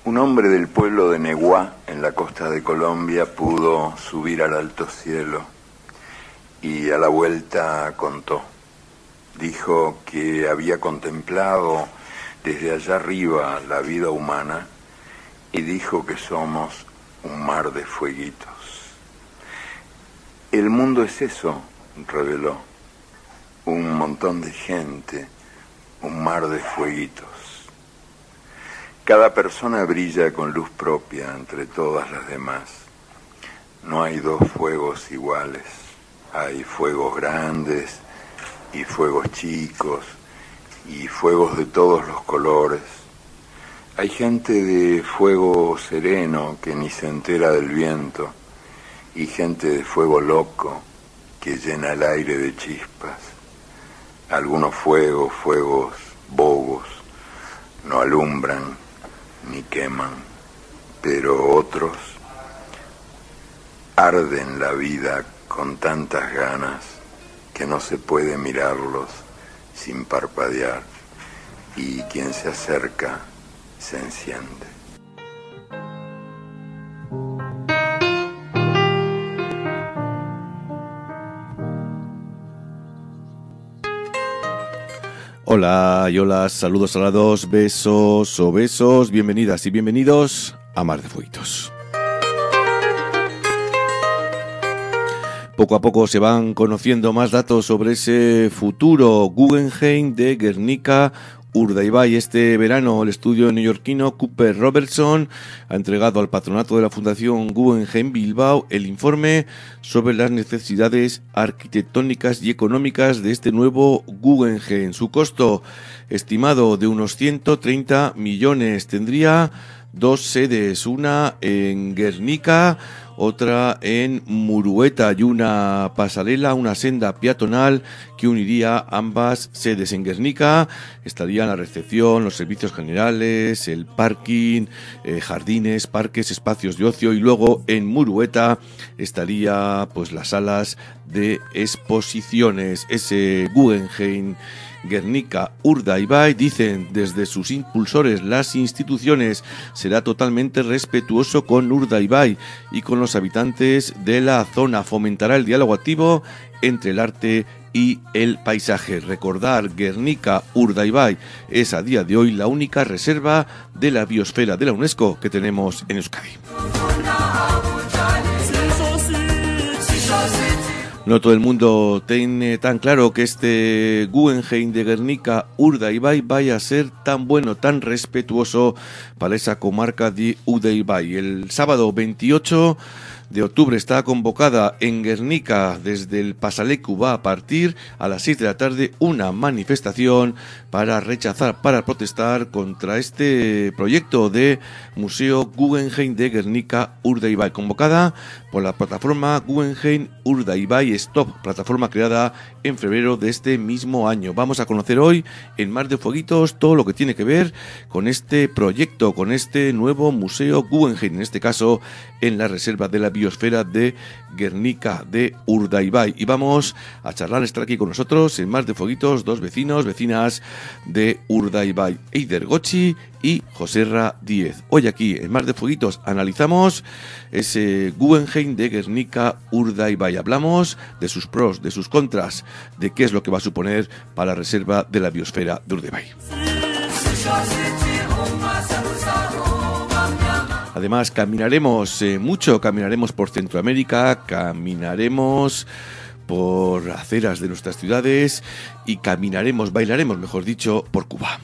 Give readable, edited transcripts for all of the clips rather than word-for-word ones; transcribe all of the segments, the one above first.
Un hombre del pueblo de Neguá, en la costa de Colombia, pudo subir al alto cielo y a la vuelta contó. Dijo que había contemplado desde allá arriba la vida humana y dijo que somos un mar de fueguitos. El mundo es eso, reveló, un montón de gente, un mar de fueguitos. Cada persona brilla con luz propia entre todas las demás. No hay dos fuegos iguales. Hay fuegos grandes y fuegos chicos y fuegos de todos los colores. Hay gente de fuego sereno que ni se entera del viento y gente de fuego loco que llena el aire de chispas. Algunos fuegos bobos, no alumbran ni queman, pero otros arden la vida con tantas ganas que no se puede mirarlos sin parpadear, y quien se acerca se enciende. Hola y hola, saludos salados, besos o besos, bienvenidas y bienvenidos a Mar de Fueguitos. Poco a poco se van conociendo más datos sobre ese futuro Guggenheim de Guernica, Urdaibai. Este verano el estudio neoyorquino Cooper Robertson ha entregado al patronato de la Fundación Guggenheim Bilbao el informe sobre las necesidades arquitectónicas y económicas de este nuevo Guggenheim. Su costo estimado de unos 130 millones. Tendría dos sedes, una en Guernica, otra en Murueta, y una pasarela, una senda peatonal que uniría ambas sedes. En Guernica estarían la recepción, los servicios generales, el parking, jardines, parques, espacios de ocio, y luego en Murueta estaría pues las salas de exposiciones. Ese Guggenheim Guernica Urdaibai, dicen desde sus impulsores las instituciones, será totalmente respetuoso con Urdaibai y con los habitantes de la zona. Fomentará el diálogo activo entre el arte y el paisaje. Recordar, Guernica Urdaibai es a día de hoy la única reserva de la biosfera de la UNESCO que tenemos en Euskadi. No todo el mundo tiene tan claro que este Guggenheim de Guernica Urdaibai vaya a ser tan bueno, tan respetuoso para esa comarca de Urdaibai. El sábado 28 de octubre está convocada en Guernica, desde el Pasaleku va a partir a las 6 de la tarde una manifestación para protestar contra este proyecto de Museo Guggenheim de Guernica Urdaibai, convocada por la plataforma Guggenheim Urdaibai Stop, plataforma creada en febrero de este mismo año. Vamos a conocer hoy en Mar de Fueguitos todo lo que tiene que ver con este proyecto, con este nuevo Museo Guggenheim, en este caso en la reserva de la biosfera de Guernica de Urdaibai. Y vamos a charlar, estar aquí con nosotros en Mar de Fueguitos dos vecinas de Urdaibai, Eider Gochi y Joserra Díez. Hoy aquí en Mar de Fueguitos analizamos ese Guggenheim de Guernica Urdaibai. Hablamos de sus pros, de sus contras, de qué es lo que va a suponer para la reserva de la biosfera de Urdaibai. Además, caminaremos mucho, caminaremos por Centroamérica, caminaremos por aceras de nuestras ciudades y bailaremos, mejor dicho, por Cuba.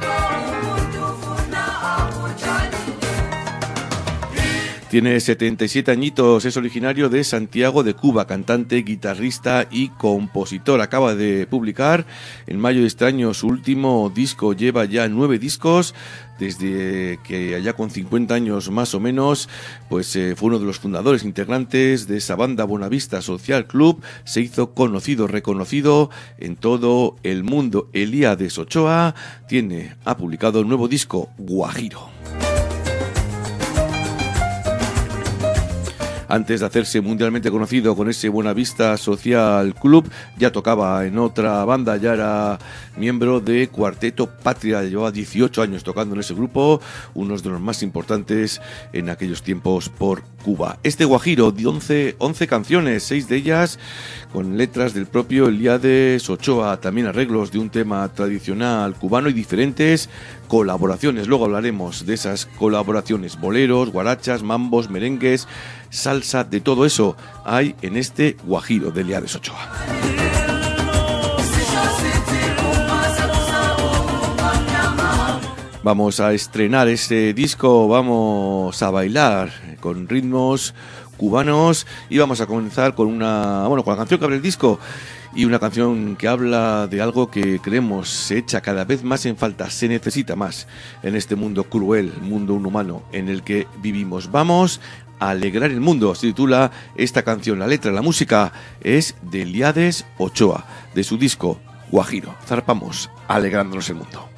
Tiene 77 añitos, es originario de Santiago de Cuba, cantante, guitarrista y compositor. Acaba de publicar en mayo de este año su último disco, lleva ya 9 discos, desde que allá con 50 años más o menos, pues fue uno de los fundadores, integrantes de esa banda Bonavista Social Club, se hizo conocido, reconocido en todo el mundo. Elías Ochoa ha publicado el nuevo disco, Guajiro. Antes de hacerse mundialmente conocido con ese Buenavista Social Club, ya tocaba en otra banda, ya era miembro de Cuarteto Patria, llevaba 18 años tocando en ese grupo, uno de los más importantes en aquellos tiempos por Cuba. Este guajiro de 11 canciones, 6 de ellas con letras del propio Elías Ochoa, también arreglos de un tema tradicional cubano y diferentes colaboraciones. Luego hablaremos de esas colaboraciones, boleros, guarachas, mambos, merengues, salsa, de todo eso hay en este guajiro de Elías Ochoa. Vamos a estrenar ese disco, vamos a bailar con ritmos cubanos y vamos a comenzar con con la canción que abre el disco y una canción que habla de algo que creemos se echa cada vez más en falta, se necesita más en este mundo cruel, mundo inhumano en el que vivimos. Vamos a alegrar el mundo, se titula esta canción, la letra, la música es de Elías Ochoa, de su disco Guajiro. Zarpamos alegrándonos el mundo.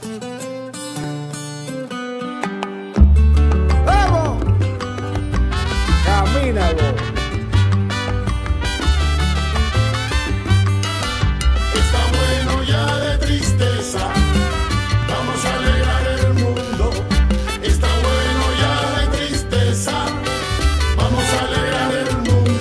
Está bueno ya de tristeza, vamos a alegrar el mundo. Está bueno ya de tristeza, vamos a alegrar el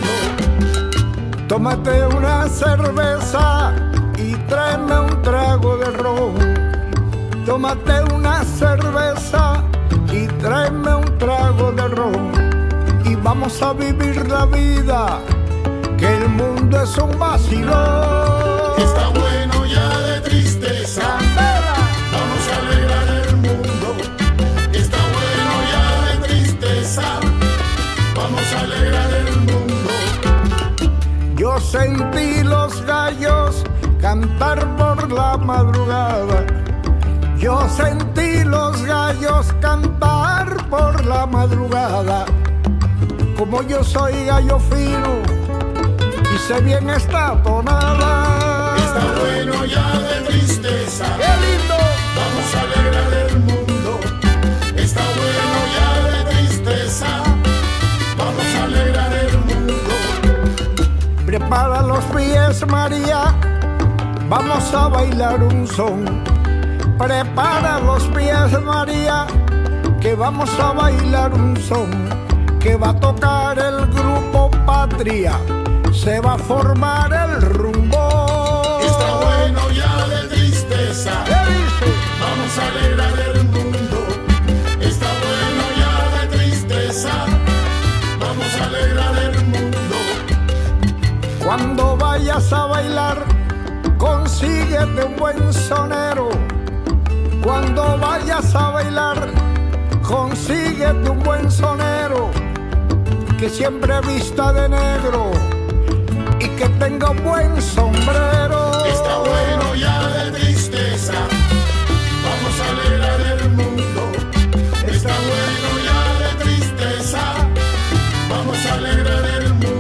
mundo. Tómate una cerveza y tráeme un trago de ron. Tómate una cerveza y tráeme un trago de ron. Y vamos a vivir la vida, que el mundo es un vacilón. Está bueno ya de tristeza, vamos a alegrar el mundo. Está bueno ya de tristeza, vamos a alegrar el mundo. Yo sentí los gallos cantar por la madrugada. Yo sentí los gallos cantar por la madrugada. Como yo soy gallo fino y sé bien esta tonada. Está bueno ya de tristeza, ¡qué lindo! Vamos a alegrar el mundo. Está bueno ya de tristeza, vamos a alegrar el mundo. Prepara los pies, María, vamos a bailar un son. Prepara los pies, María, que vamos a bailar un son. Que va a tocar el grupo Patria, se va a formar el rumbo. Está bueno ya de tristeza, ¿qué dice? Vamos a alegrar el mundo. Está bueno ya de tristeza, vamos a alegrar el mundo. Cuando vayas a bailar, consíguete un buen sonero. Cuando vayas a bailar, consíguete un buen sonero que siempre vista de negro y que tenga un buen sombrero. Está bueno ya de tristeza, vamos a alegrar el mundo. Está bueno ya de tristeza, vamos a alegrar el mundo.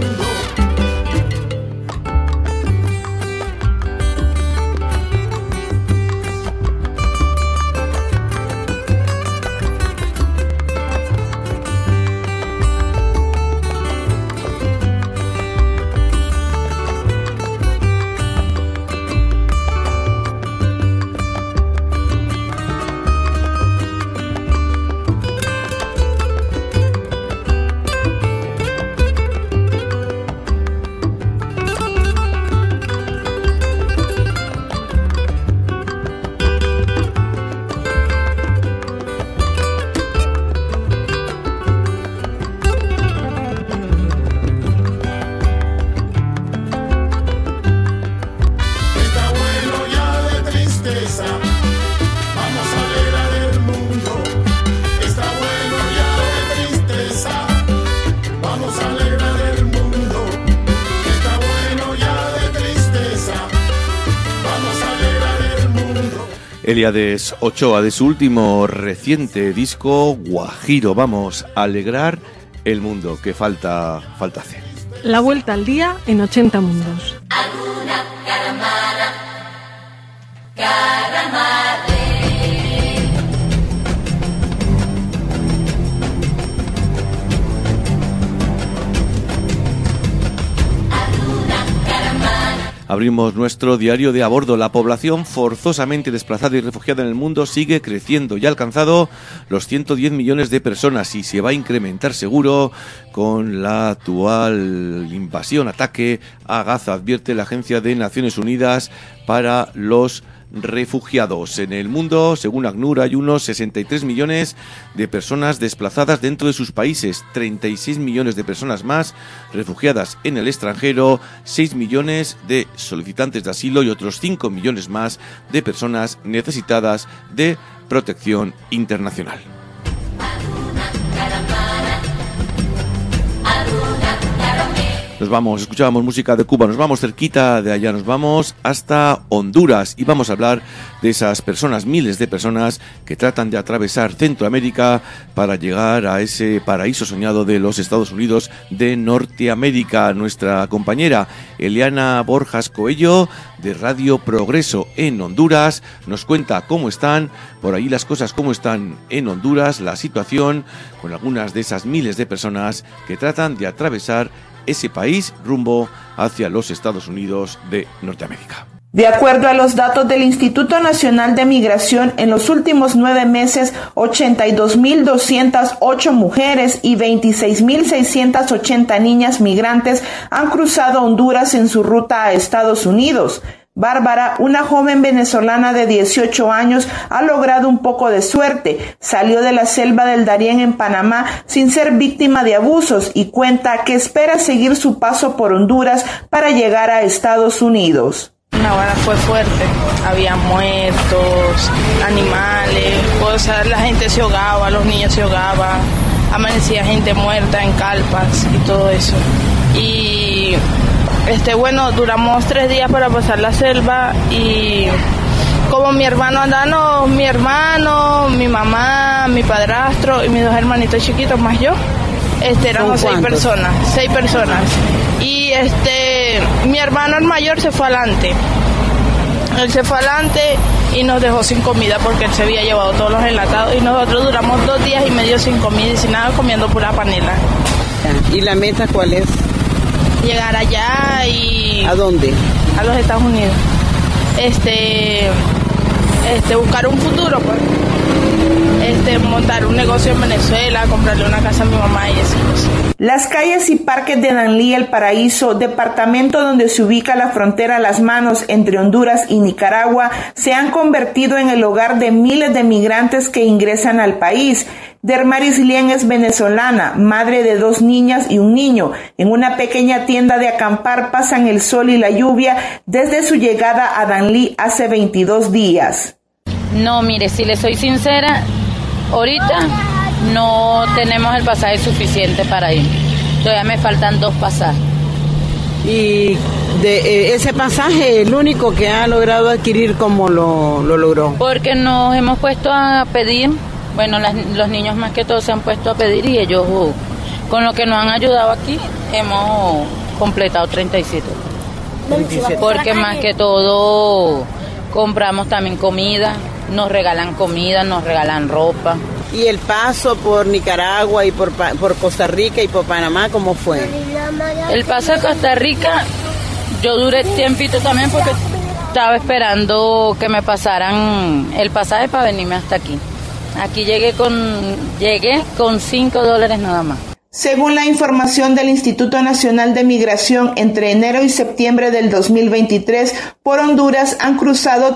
Elías Ochoa, de su último reciente disco Guajiro. Vamos a alegrar el mundo, que falta hacer. La vuelta al día en 80 mundos. Alguna caramara, caramarre. Abrimos nuestro diario de a bordo. La población forzosamente desplazada y refugiada en el mundo sigue creciendo y ha alcanzado los 110 millones de personas y se va a incrementar seguro con la actual invasión, ataque a Gaza, advierte la Agencia de Naciones Unidas para los refugiados. En el mundo, según ACNUR, hay unos 63 millones de personas desplazadas dentro de sus países, 36 millones de personas más refugiadas en el extranjero, 6 millones de solicitantes de asilo y otros 5 millones más de personas necesitadas de protección internacional. Escuchábamos música de Cuba, nos vamos cerquita de allá, nos vamos hasta Honduras y vamos a hablar de esas personas, miles de personas que tratan de atravesar Centroamérica para llegar a ese paraíso soñado de los Estados Unidos de Norteamérica. Nuestra compañera Eliana Borjas Coello de Radio Progreso en Honduras nos cuenta cómo están por ahí las cosas, cómo están en Honduras, la situación con algunas de esas miles de personas que tratan de atravesar ese país rumbo hacia los Estados Unidos de Norteamérica. De acuerdo a los datos del Instituto Nacional de Migración, en los últimos 9 meses, 82.208 mujeres y 26.680 niñas migrantes han cruzado Honduras en su ruta a Estados Unidos. Bárbara, una joven venezolana de 18 años, ha logrado un poco de suerte. Salió de la selva del Darién en Panamá sin ser víctima de abusos y cuenta que espera seguir su paso por Honduras para llegar a Estados Unidos. La vara fue fuerte, había muertos, animales, cosas, la gente se ahogaba, los niños se ahogaban, amanecía gente muerta en carpas y todo eso. Y duramos 3 días para pasar la selva y como mi hermano andaba, mi mamá, mi padrastro y mis 2 hermanitos chiquitos más yo, éramos 6 personas. Y mi hermano el mayor se fue adelante. Él se fue adelante y nos dejó sin comida porque él se había llevado todos los enlatados y nosotros duramos 2 días y medio sin comida y sin nada, comiendo pura panela. ¿Y la meta cuál es? Llegar allá y... ¿A dónde? A los Estados Unidos. Buscar un futuro, pues. Montar un negocio en Venezuela, comprarle una casa a mi mamá y esas cosas. Las calles y parques de Danlí, El Paraíso, departamento donde se ubica la frontera Las Manos entre Honduras y Nicaragua, se han convertido en el hogar de miles de migrantes que ingresan al país. Dermaris Lien es venezolana, madre de 2 niñas y un niño. En una pequeña tienda de acampar pasan el sol y la lluvia desde su llegada a Danlí hace 22 días. No, mire, si le soy sincera, ahorita no tenemos el pasaje suficiente para ir. Todavía me faltan 2 pasajes. ¿Y de ese pasaje, el único que ha logrado adquirir, cómo lo logró? Porque nos hemos puesto a pedir, los niños más que todo se han puesto a pedir y ellos, con lo que nos han ayudado aquí, hemos completado 37. Porque más que todo compramos también comida, nos regalan comida, nos regalan ropa. ¿Y el paso por Nicaragua y por Costa Rica y por Panamá, cómo fue? El paso a Costa Rica, yo duré tiempito también porque estaba esperando que me pasaran el pasaje para venirme hasta aquí. Aquí llegué con $5 nada más. Según la información del Instituto Nacional de Migración, entre enero y septiembre del 2023, por Honduras han cruzado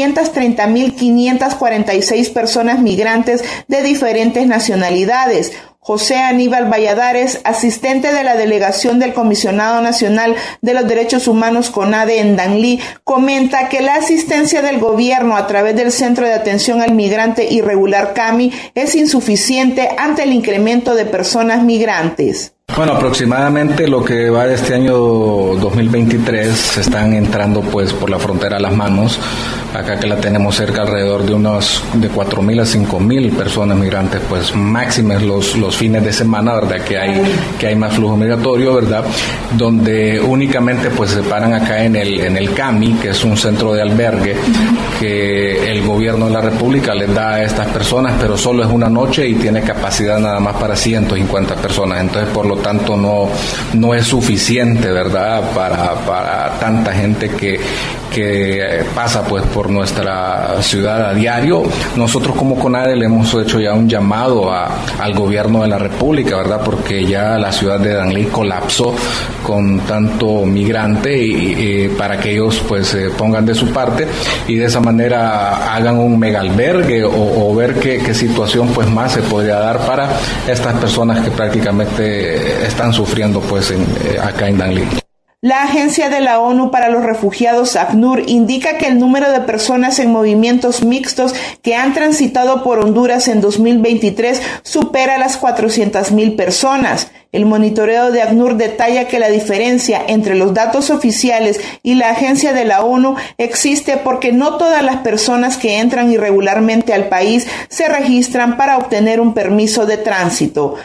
330.546 personas migrantes de diferentes nacionalidades. José Aníbal Valladares, asistente de la delegación del Comisionado Nacional de los Derechos Humanos CONADE en Danlí, comenta que la asistencia del gobierno a través del Centro de Atención al Migrante Irregular CAMI es insuficiente ante el incremento de personas migrantes. Bueno, aproximadamente lo que va de este año 2023 están entrando pues por la frontera Las Manos, acá que la tenemos cerca alrededor de unos de 4.000 a 5.000 personas migrantes, pues máximas los fines de semana, ¿verdad? Que hay más flujo migratorio, ¿verdad? Donde únicamente pues se paran acá en el CAMI, que es un centro de albergue que el gobierno de la República les da a estas personas, pero solo es una noche y tiene capacidad nada más para 150 personas. Entonces, por lo tanto no es suficiente, ¿verdad?, para tanta gente que pasa pues por nuestra ciudad a diario. Nosotros como CONADE le hemos hecho ya un llamado al gobierno de la República, ¿verdad?, porque ya la ciudad de Danlí colapsó con tanto migrante y para que ellos pues se pongan de su parte y de esa manera hagan un megalbergue o ver qué situación pues más se podría dar para estas personas que prácticamente están sufriendo pues acá en Danlí. La Agencia de la ONU para los Refugiados, ACNUR, indica que el número de personas en movimientos mixtos que han transitado por Honduras en 2023 supera las 400,000 personas. El monitoreo de ACNUR detalla que la diferencia entre los datos oficiales y la Agencia de la ONU existe porque no todas las personas que entran irregularmente al país se registran para obtener un permiso de tránsito.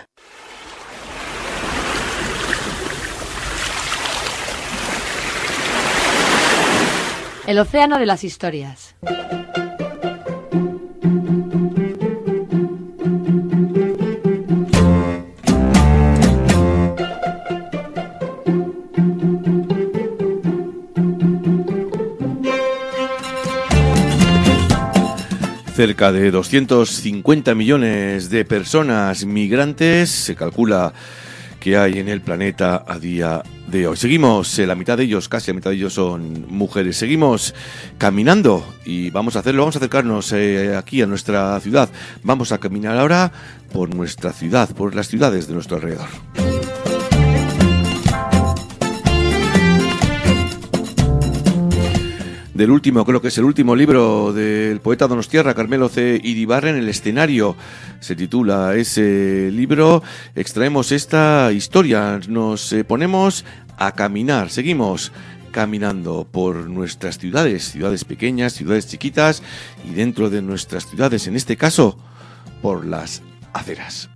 El océano de las historias. Cerca de 250 millones de personas migrantes se calcula que hay en el planeta a día de hoy. Seguimos, la mitad de ellos, casi la mitad de ellos son mujeres. Seguimos caminando y vamos a hacerlo, vamos a acercarnos aquí a nuestra ciudad. Vamos a caminar ahora por nuestra ciudad, por las ciudades de nuestro alrededor. Del último, creo que es el último libro del poeta donostiarra Carmelo C. Iribarren, El escenario, se titula ese libro. Extraemos esta historia, nos ponemos a caminar, seguimos caminando por nuestras ciudades, ciudades pequeñas, ciudades chiquitas y dentro de nuestras ciudades, en este caso, por las aceras.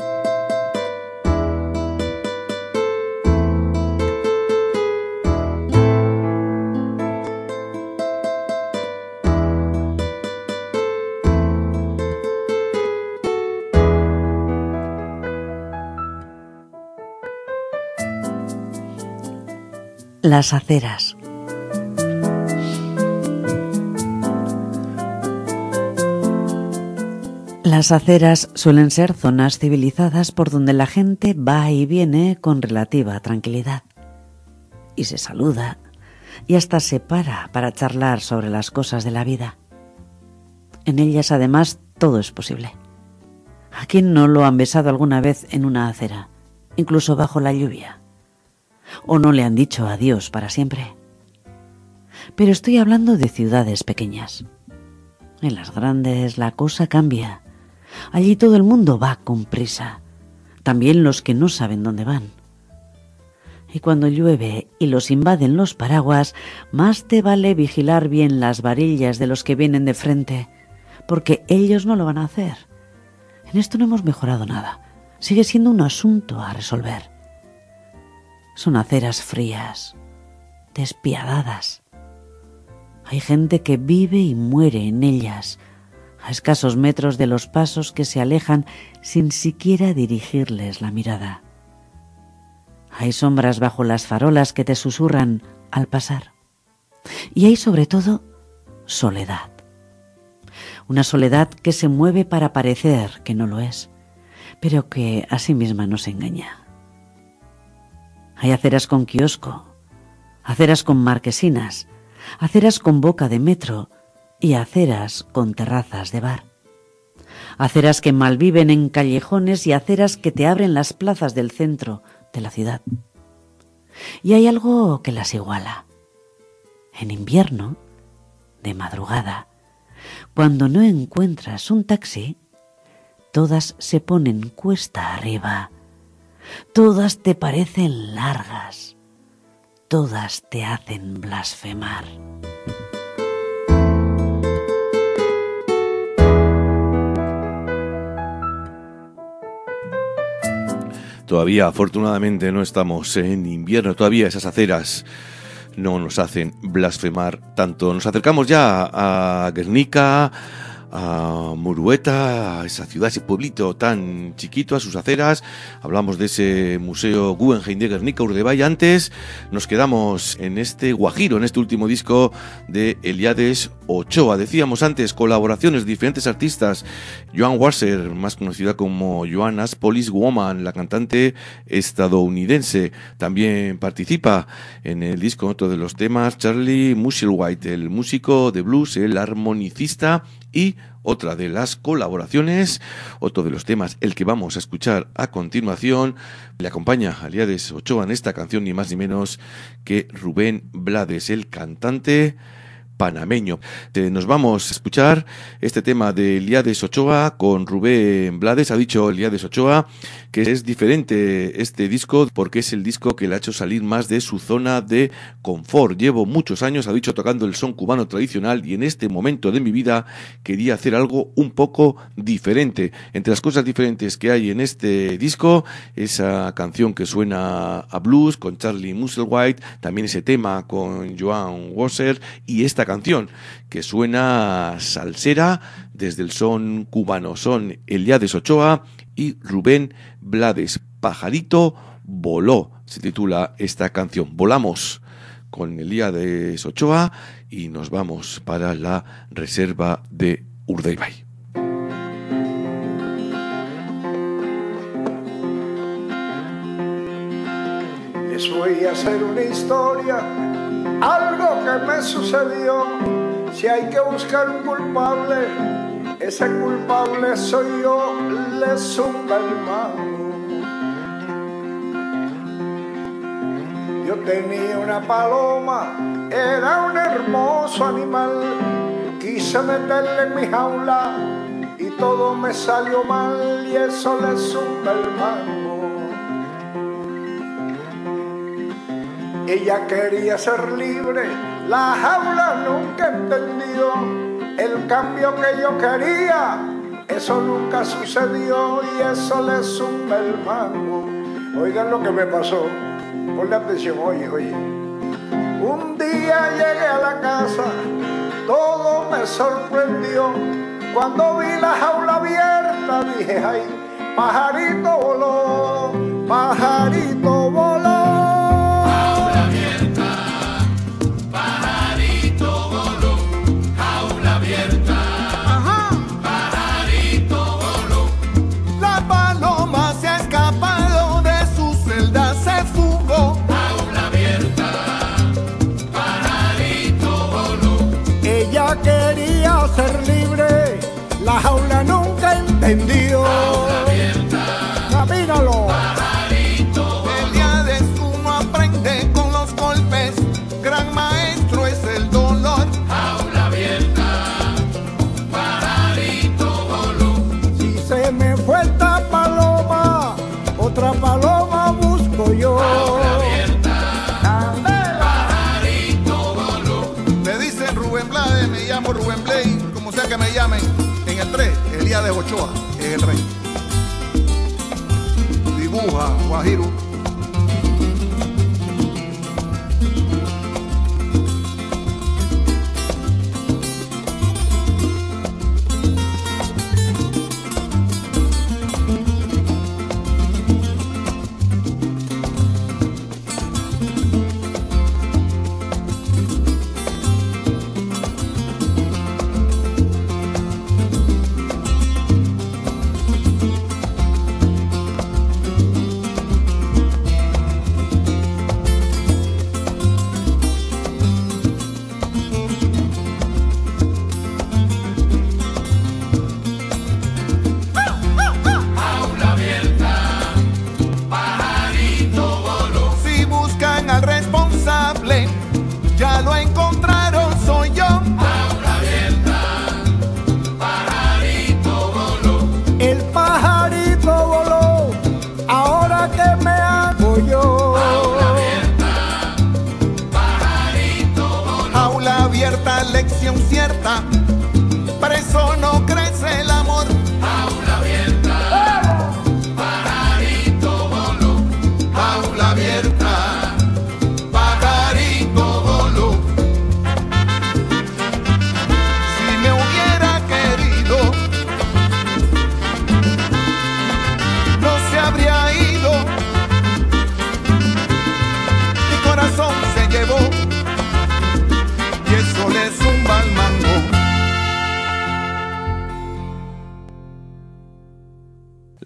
Las aceras. Las aceras suelen ser zonas civilizadas por donde la gente va y viene con relativa tranquilidad. Y se saluda y hasta se para charlar sobre las cosas de la vida. En ellas, además, todo es posible. ¿A quién no lo han besado alguna vez en una acera, incluso bajo la lluvia? ¿O no le han dicho adiós para siempre? Pero estoy hablando de ciudades pequeñas. En las grandes la cosa cambia. Allí todo el mundo va con prisa, también los que no saben dónde van. Y cuando llueve y los invaden los paraguas, más te vale vigilar bien las varillas de los que vienen de frente, porque ellos no lo van a hacer. En esto no hemos mejorado nada. Sigue siendo un asunto a resolver. Son aceras frías, despiadadas. Hay gente que vive y muere en ellas, a escasos metros de los pasos que se alejan sin siquiera dirigirles la mirada. Hay sombras bajo las farolas que te susurran al pasar. Y hay sobre todo soledad. Una soledad que se mueve para parecer que no lo es, pero que a sí misma nos engaña. Hay aceras con kiosco, aceras con marquesinas, aceras con boca de metro y aceras con terrazas de bar. Aceras que malviven en callejones y aceras que te abren las plazas del centro de la ciudad. Y hay algo que las iguala. En invierno, de madrugada, cuando no encuentras un taxi, todas se ponen cuesta arriba. Todas te parecen largas, todas te hacen blasfemar. Todavía, afortunadamente, no estamos en invierno, todavía esas aceras no nos hacen blasfemar tanto. Nos acercamos ya a Guernica, a Murueta, a esa ciudad, ese pueblito tan chiquito, a sus aceras. Hablamos de ese museo Guggenheim de Guernica, Urdaibai. Antes nos quedamos en este guajiro, en este último disco de Eliades Ochoa. Decíamos antes, colaboraciones de diferentes artistas. Joan Wasser, más conocida como Joan as Police Woman, la cantante estadounidense, también participa en el disco, otro de los temas, Charlie Musselwhite, el músico de blues, el armonicista. Y otra de las colaboraciones, otro de los temas, el que vamos a escuchar a continuación, le acompaña a Eliades Ochoa en esta canción, ni más ni menos que Rubén Blades, el cantante panameño. Nos vamos a escuchar este tema de Eliades Ochoa con Rubén Blades. Ha dicho Eliades Ochoa que es diferente este disco porque es el disco que le ha hecho salir más de su zona de confort. Llevo muchos años, ha dicho, tocando el son cubano tradicional y en este momento de mi vida quería hacer algo un poco diferente. Entre las cosas diferentes que hay en este disco, esa canción que suena a blues con Charlie Musselwhite, también ese tema con Joan Wasser y esta canción que suena salsera desde el son cubano. Son Eliades Ochoa y Rubén Blades. Pajarito voló, se titula esta canción. Volamos con Eliades Ochoa y nos vamos para la reserva de Urdaibai. Les voy a hacer una historia, algo que me sucedió. Si hay que buscar un culpable, ese culpable soy yo, le zumba el mango. Yo tenía una paloma, era un hermoso animal. Quise meterle en mi jaula y todo me salió mal, y eso le zumba el mango. Ella quería ser libre, la jaula nunca entendió. El cambio que yo quería, eso nunca sucedió, y eso le zumba el mango. Oigan lo que me pasó, ponle atención, oye. Un día llegué a la casa, todo me sorprendió. Cuando vi la jaula abierta dije, ay, pajarito voló, pajarito voló. Quería ser libre, la jaula nunca entendió. Camínalo. Eliades, uno aprende con los golpes, gran maestro es el dolor. Jaula abierta, pajarito voló. Si se me fue esta paloma, otra paloma busco yo. Jaula abierta, pajarito voló. Me dicen Rubén Blades, me llamo Rubén Blades, como sea que me llamen. En el 3, Eliades Ochoa es el rey. Dibuja, guajiro.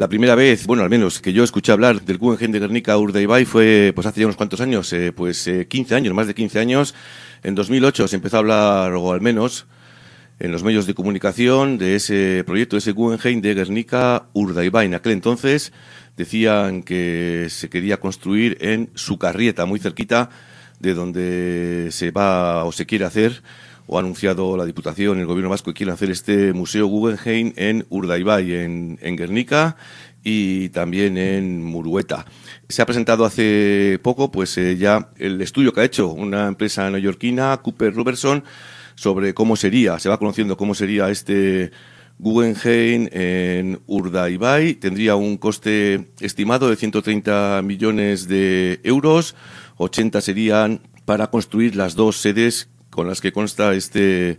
La primera vez, bueno, al menos que yo escuché hablar del Guggenheim de Guernica Urdaibai fue pues hace ya unos cuantos años, 15 años, más de 15 años. En 2008 se empezó a hablar, o al menos en los medios de comunicación, de ese proyecto, de ese Guggenheim de Guernica Urdaibai. En aquel entonces decían que se quería construir en Sukarrieta, muy cerquita de donde se va o se quiere hacer, o ha anunciado la Diputación, el Gobierno vasco, que quieren hacer este Museo Guggenheim en Urdaibai, en Guernica y también en Murueta. Se ha presentado hace poco pues ya el estudio que ha hecho una empresa neoyorquina, Cooper Robertson, sobre cómo sería, se va conociendo cómo sería este Guggenheim en Urdaibai. Tendría un coste estimado de 130 millones de euros, 80 serían para construir las dos sedes con las que consta este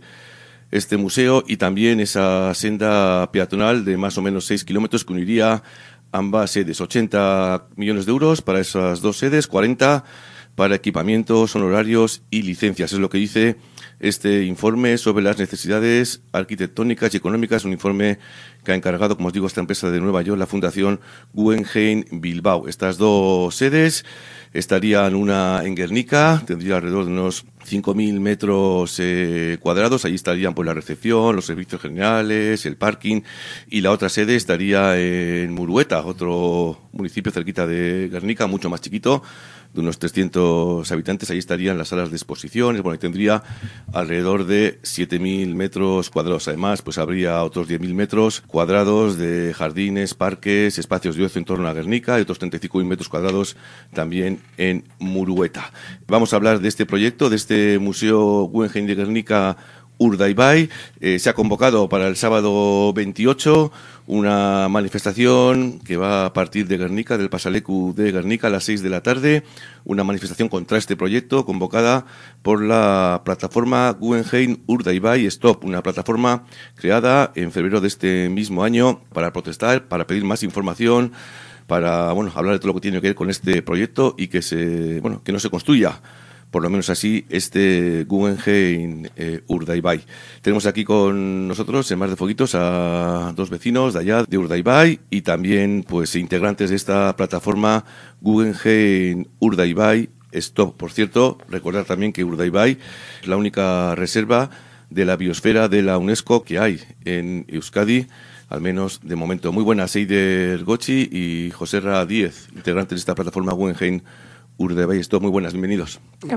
museo, y también esa senda peatonal de más o menos 6 kilómetros que uniría ambas sedes. 80 millones de euros para esas dos sedes, 40 para equipamientos, honorarios y licencias. Es lo que dice este informe sobre las necesidades arquitectónicas y económicas, un informe que ha encargado, como os digo, esta empresa de Nueva York, la Fundación Guggenheim Bilbao. Estas dos sedes estarían una en Guernica, tendría alrededor de unos 5.000 metros cuadrados. Allí estarían pues la recepción, los servicios generales, el parking, y la otra sede estaría en Murueta, otro municipio cerquita de Guernica, mucho más chiquito, de unos 300 habitantes. Allí estarían las salas de exposiciones, bueno, y tendría alrededor de 7.000 metros cuadrados. Además, pues habría otros 10.000 metros cuadrados de jardines, parques, espacios de ocio en torno a Guernica, y otros 35.000 metros cuadrados también en Murueta. Vamos a hablar de este proyecto, de este Museo Guggenheim de Guernica Urdaibai. Se ha convocado para el sábado 28 una manifestación que va a partir de Guernica, del Pasaleku de Guernica, a las 6 de la tarde, una manifestación contra este proyecto convocada por la plataforma Guggenheim Urdaibai Stop, una plataforma creada en febrero de este mismo año para protestar, para pedir más información, para hablar de todo lo que tiene que ver con este proyecto y que no se construya, por lo menos así, este Guggenheim Urdaibai. Tenemos aquí con nosotros, en Mar de Foguitos, a dos vecinos de allá, de Urdaibai, y también pues integrantes de esta plataforma Guggenheim Urdaibai Stop. Por cierto, recordar también que Urdaibai es la única reserva de la biosfera de la UNESCO que hay en Euskadi, al menos de momento. Muy buenas, Eider Gochi y José Ra Díez, integrantes de esta plataforma Guggenheim Urdaibai Stop. Muy buenas, bienvenidos.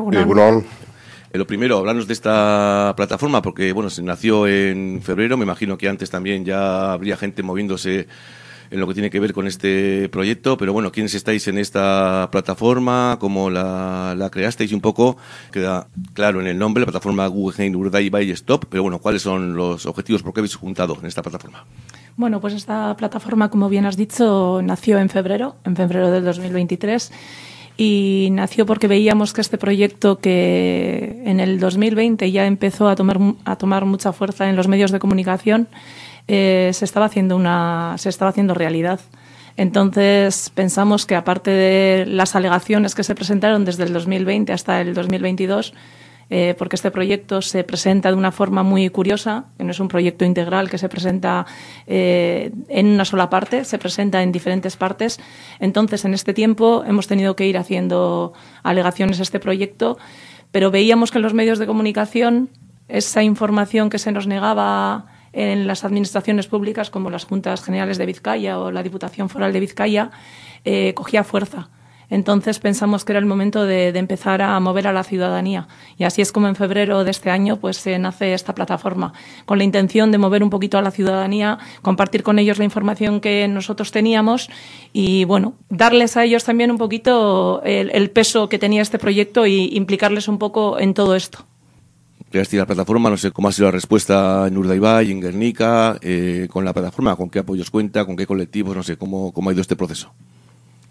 Lo primero, hablarnos de esta plataforma, porque se nació en febrero. Me imagino que antes también ya habría gente moviéndose en lo que tiene que ver con este proyecto, pero ¿quiénes estáis en esta plataforma? ¿Cómo la creasteis? Un poco queda claro en el nombre, la plataforma Guggenheim Urdaibai Stop, pero ¿cuáles son los objetivos? ¿Por qué habéis juntado en esta plataforma? Bueno, pues esta plataforma, como bien has dicho, nació en febrero del 2023, y nació porque veíamos que este proyecto, que en el 2020 ya empezó a tomar mucha fuerza en los medios de comunicación, se estaba haciendo realidad. Entonces pensamos que, aparte de las alegaciones que se presentaron desde el 2020 hasta el 2022, porque este proyecto se presenta de una forma muy curiosa, que no es un proyecto integral que se presenta en una sola parte, se presenta en diferentes partes. Entonces, en este tiempo hemos tenido que ir haciendo alegaciones a este proyecto, pero veíamos que en los medios de comunicación esa información que se nos negaba en las administraciones públicas, como las Juntas Generales de Vizcaya o la Diputación Foral de Vizcaya, cogía fuerza. Entonces pensamos que era el momento de empezar a mover a la ciudadanía, y así es como en febrero de este año pues nace esta plataforma, con la intención de mover un poquito a la ciudadanía, compartir con ellos la información que nosotros teníamos y darles a ellos también un poquito el peso que tenía este proyecto y implicarles un poco en todo esto. Creaste la plataforma, no sé cómo ha sido la respuesta en Urdaibai, en Guernica, con la plataforma, con qué apoyos cuenta, con qué colectivos, no sé cómo ha ido este proceso.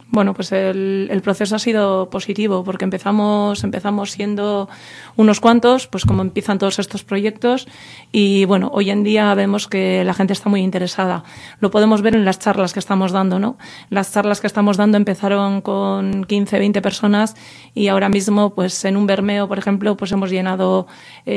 Bueno, pues el proceso ha sido positivo porque empezamos siendo unos cuantos, pues como empiezan todos estos proyectos y bueno, hoy en día vemos que la gente está muy interesada. Lo podemos ver en las charlas que estamos dando, ¿no? Las charlas que estamos dando empezaron con 15, 20 personas y ahora mismo, pues en un Bermeo, por ejemplo, pues hemos llenado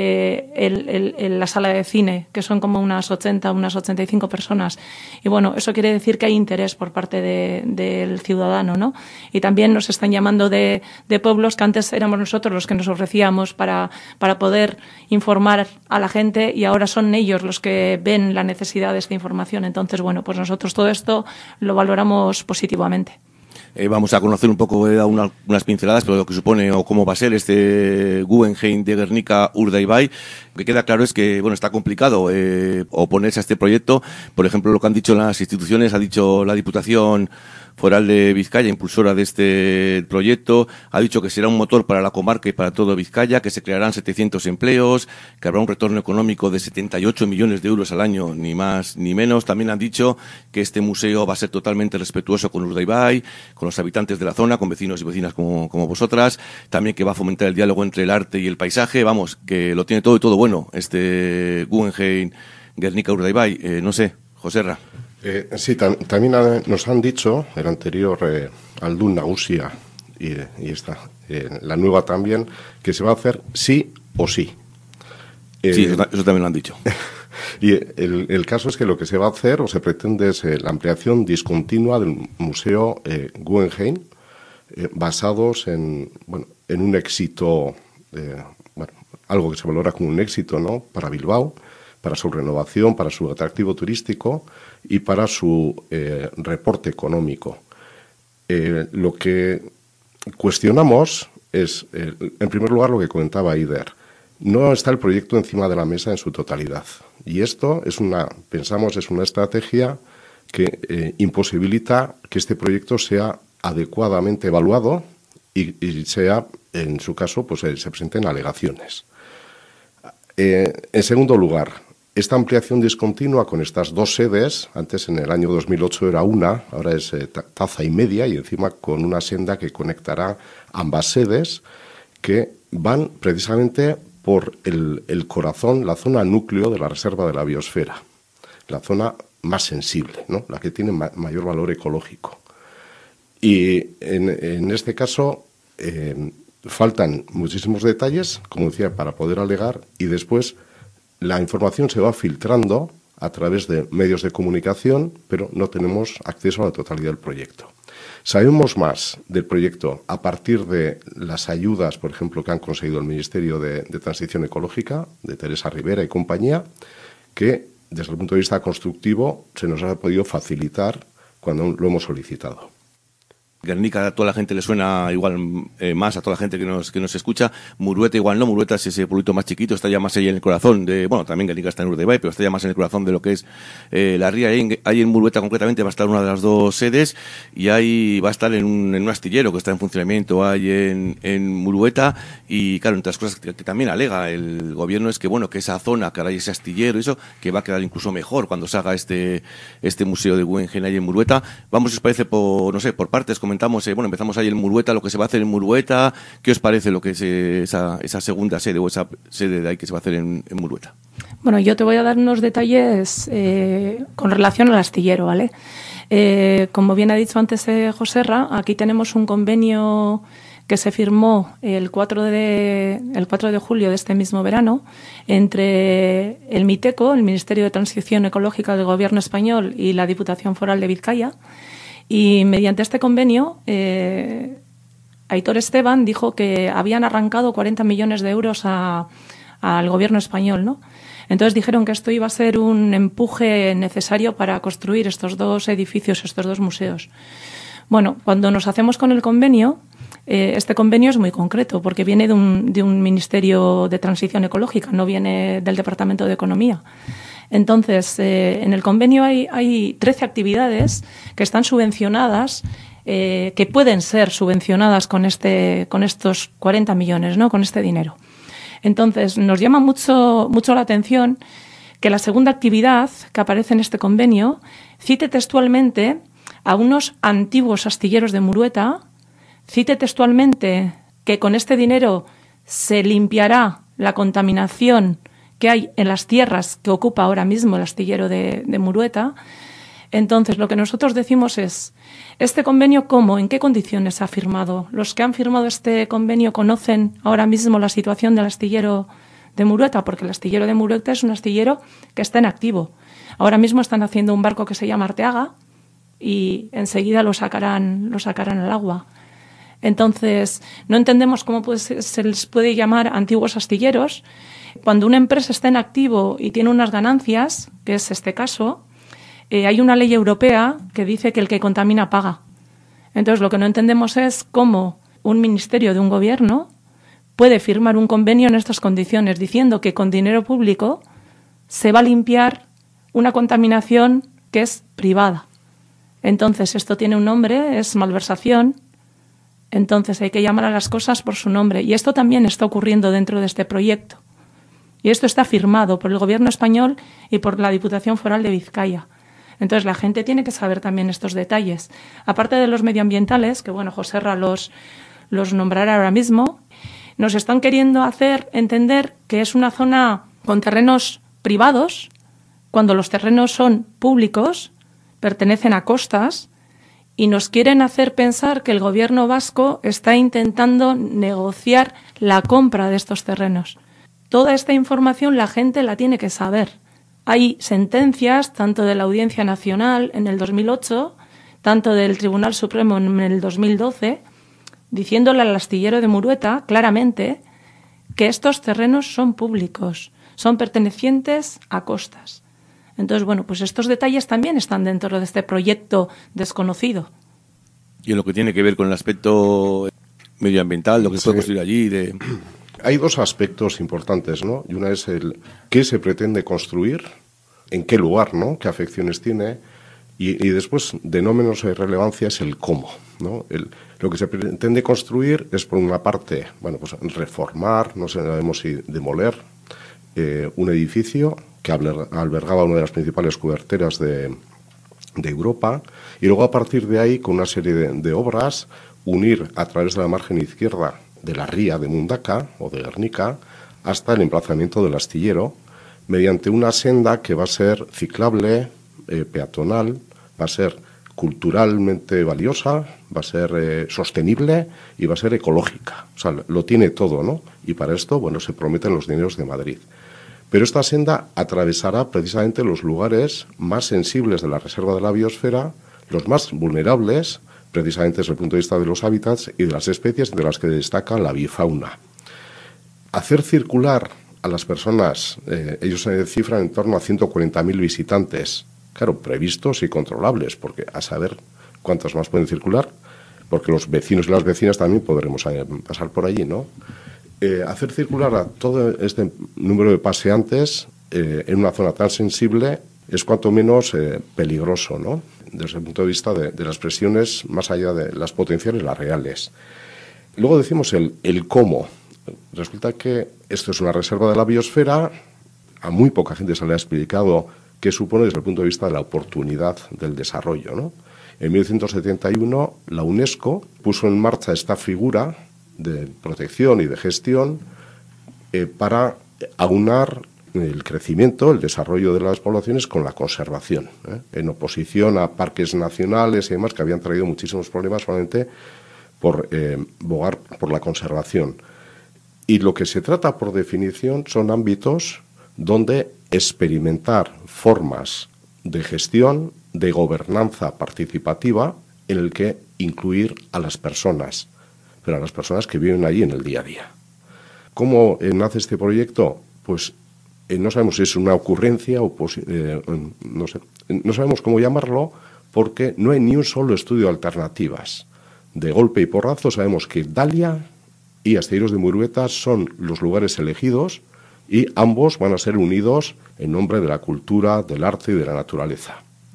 la sala de cine, que son como unas 80, unas 85 personas. Y bueno, eso quiere decir que hay interés por parte del ciudadano, ¿no? Y también nos están llamando de pueblos que antes éramos nosotros los que nos ofrecíamos para poder informar a la gente y ahora son ellos los que ven la necesidad de esta información. Entonces, bueno, pues nosotros todo esto lo valoramos positivamente. Vamos a conocer un poco, unas pinceladas, pero lo que supone o cómo va a ser este Guggenheim de Guernica Urdaibai. Lo que queda claro es que, bueno, está complicado oponerse a este proyecto. Por ejemplo, lo que han dicho las instituciones, ha dicho la Diputación Foral de Vizcaya, impulsora de este proyecto, ha dicho que será un motor para la comarca y para todo Vizcaya, que se crearán 700 empleos, que habrá un retorno económico de 78 millones de euros al año, ni más ni menos. También han dicho que este museo va a ser totalmente respetuoso con Urdaibai, con los habitantes de la zona, con vecinos y vecinas como vosotras. También que va a fomentar el diálogo entre el arte y el paisaje. Vamos, que lo tiene todo y todo bueno este Guggenheim Guernica Urdaibai. No sé, Joserra. Sí, también nos han dicho, el anterior Aldun Nagusia y la nueva también, que se va a hacer sí o sí. Sí, eso también lo han dicho. Y el caso es que lo que se va a hacer o se pretende es la ampliación discontinua del Museo Guggenheim, basados en un éxito, algo que se valora como un éxito, ¿no?, para Bilbao, para su renovación, para su atractivo turístico y para su reporte económico. Lo que cuestionamos es, en primer lugar, lo que comentaba Eider. No está el proyecto encima de la mesa en su totalidad. Y esto pensamos, es una estrategia que imposibilita que este proyecto sea adecuadamente evaluado y sea, en su caso, pues se presenten alegaciones. En segundo lugar, esta ampliación discontinua con estas dos sedes, antes en el año 2008 era una, ahora es taza y media, y encima con una senda que conectará ambas sedes, que van precisamente por el corazón, la zona núcleo de la reserva de la biosfera, la zona más sensible, ¿no?, la que tiene mayor valor ecológico. Y en este caso faltan muchísimos detalles, como decía, para poder alegar, y después la información se va filtrando a través de medios de comunicación, pero no tenemos acceso a la totalidad del proyecto. Sabemos más del proyecto a partir de las ayudas, por ejemplo, que han conseguido el Ministerio de Transición Ecológica, de Teresa Rivera y compañía, que desde el punto de vista constructivo se nos ha podido facilitar cuando lo hemos solicitado. Guernica a toda la gente le suena igual más, a toda la gente que nos escucha. Murueta igual no, Murueta es ese pueblito más chiquito, está ya más ahí en el corazón de, bueno, también Guernica está en Urdaibai, pero está ya más en el corazón de lo que es la ría. Ahí en Murueta concretamente va a estar una de las dos sedes y ahí va a estar en un astillero que está en funcionamiento ahí en Murueta. Y claro, entre las cosas que también alega el gobierno es que, bueno, que esa zona, que ahora hay ese astillero y eso, que va a quedar incluso mejor cuando se haga este museo de Guggenheim ahí en Murueta. Vamos, si os parece, por partes, comentamos, empezamos ahí en Murueta, lo que se va a hacer en Murueta. ¿Qué os parece lo que es esa segunda sede o esa sede de ahí que se va a hacer en Murueta? Bueno, yo te voy a dar unos detalles con relación al astillero, ¿vale? Como bien ha dicho antes Joserra, aquí tenemos un convenio que se firmó el 4 de julio de este mismo verano entre el MITECO, el Ministerio de Transición Ecológica del Gobierno Español, y la Diputación Foral de Vizcaya. Y mediante este convenio, Aitor Esteban dijo que habían arrancado 40 millones de euros al Gobierno español, ¿no? Entonces dijeron que esto iba a ser un empuje necesario para construir estos dos edificios, estos dos museos. Bueno, cuando nos hacemos con el convenio, este convenio es muy concreto porque viene de un Ministerio de Transición Ecológica, no viene del Departamento de Economía. Entonces, en el convenio hay 13 actividades que están subvencionadas, que pueden ser subvencionadas con estos 40 millones, ¿no?, con este dinero. Entonces, nos llama mucho la atención que la segunda actividad que aparece en este convenio cite textualmente a unos antiguos astilleros de Murueta, cite textualmente que con este dinero se limpiará la contaminación que hay en las tierras que ocupa ahora mismo el astillero de Murueta. Entonces, lo que nosotros decimos es, ¿este convenio cómo, en qué condiciones se ha firmado? Los que han firmado este convenio conocen ahora mismo la situación del astillero de Murueta, porque el astillero de Murueta es un astillero que está en activo. Ahora mismo están haciendo un barco que se llama Arteaga y enseguida lo sacarán al agua. Entonces, no entendemos cómo se les puede llamar antiguos astilleros. Cuando una empresa está en activo y tiene unas ganancias, que es este caso, hay una ley europea que dice que el que contamina paga. Entonces, lo que no entendemos es cómo un ministerio de un gobierno puede firmar un convenio en estas condiciones, diciendo que con dinero público se va a limpiar una contaminación que es privada. Entonces, esto tiene un nombre, es malversación. Entonces, hay que llamar a las cosas por su nombre. Y esto también está ocurriendo dentro de este proyecto. Y esto está firmado por el Gobierno español y por la Diputación Foral de Vizcaya. Entonces, la gente tiene que saber también estos detalles. Aparte de los medioambientales, que bueno, Joserra los nombrará ahora mismo, nos están queriendo hacer entender que es una zona con terrenos privados, cuando los terrenos son públicos, pertenecen a costas, y nos quieren hacer pensar que el gobierno vasco está intentando negociar la compra de estos terrenos. Toda esta información la gente la tiene que saber. Hay sentencias, tanto de la Audiencia Nacional en el 2008, tanto del Tribunal Supremo en el 2012, diciéndole al astillero de Murueta claramente que estos terrenos son públicos, son pertenecientes a costas. Entonces, bueno, pues estos detalles también están dentro de este proyecto desconocido. Y en lo que tiene que ver con el aspecto medioambiental, lo que se puede construir allí. Hay dos aspectos importantes, ¿no? Y una es el qué se pretende construir, en qué lugar, ¿no? Qué afecciones tiene. Y después, de no menos relevancia, es el cómo, ¿no? Lo que se pretende construir es, por una parte, bueno, pues reformar, no sabemos si demoler, un edificio que albergaba una de las principales cuberteras de Europa, y luego a partir de ahí, con una serie de obras, unir a través de la margen izquierda de la ría de Mundaka o de Guernica hasta el emplazamiento del astillero, mediante una senda que va a ser ciclable, peatonal, va a ser culturalmente valiosa, va a ser sostenible y va a ser ecológica. O sea, lo tiene todo, ¿no? Y para esto, bueno, se prometen los dineros de Madrid. Pero esta senda atravesará precisamente los lugares más sensibles de la reserva de la biosfera, los más vulnerables, precisamente desde el punto de vista de los hábitats y de las especies de las que destaca la bifauna. Hacer circular a las personas, ellos se cifran en torno a 140.000 visitantes, claro, previstos y controlables, porque a saber cuántos más pueden circular, porque los vecinos y las vecinas también podremos pasar por allí, ¿no? Hacer circular a todo este número de paseantes en una zona tan sensible es cuanto menos peligroso, ¿no? Desde el punto de vista de las presiones más allá de las potenciales, las reales. Luego decimos el cómo. Resulta que esto es una reserva de la biosfera, a muy poca gente se le ha explicado qué supone desde el punto de vista de la oportunidad del desarrollo, ¿no? En 1971 la UNESCO puso en marcha esta figura de protección y de gestión para aunar el crecimiento, el desarrollo de las poblaciones con la conservación, en oposición a parques nacionales y demás que habían traído muchísimos problemas solamente por bogar por la conservación. Y lo que se trata, por definición, son ámbitos donde experimentar formas de gestión, de gobernanza participativa, en el que incluir a las personas, pero a las personas que viven allí en el día a día. ¿Cómo nace este proyecto? Pues no sabemos si es una ocurrencia o no sé, no sabemos cómo llamarlo, porque no hay ni un solo estudio de alternativas. De golpe y porrazo sabemos que Dalia y Astilleros de Murueta son los lugares elegidos y ambos van a ser unidos en nombre de la cultura, del arte y de la naturaleza.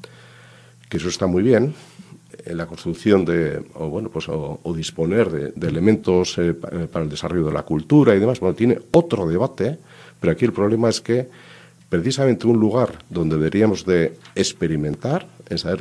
Que eso está muy bien, en la construcción o disponer de elementos para el desarrollo de la cultura y demás. Bueno, tiene otro debate, pero aquí el problema es que precisamente un lugar donde deberíamos de experimentar, en saber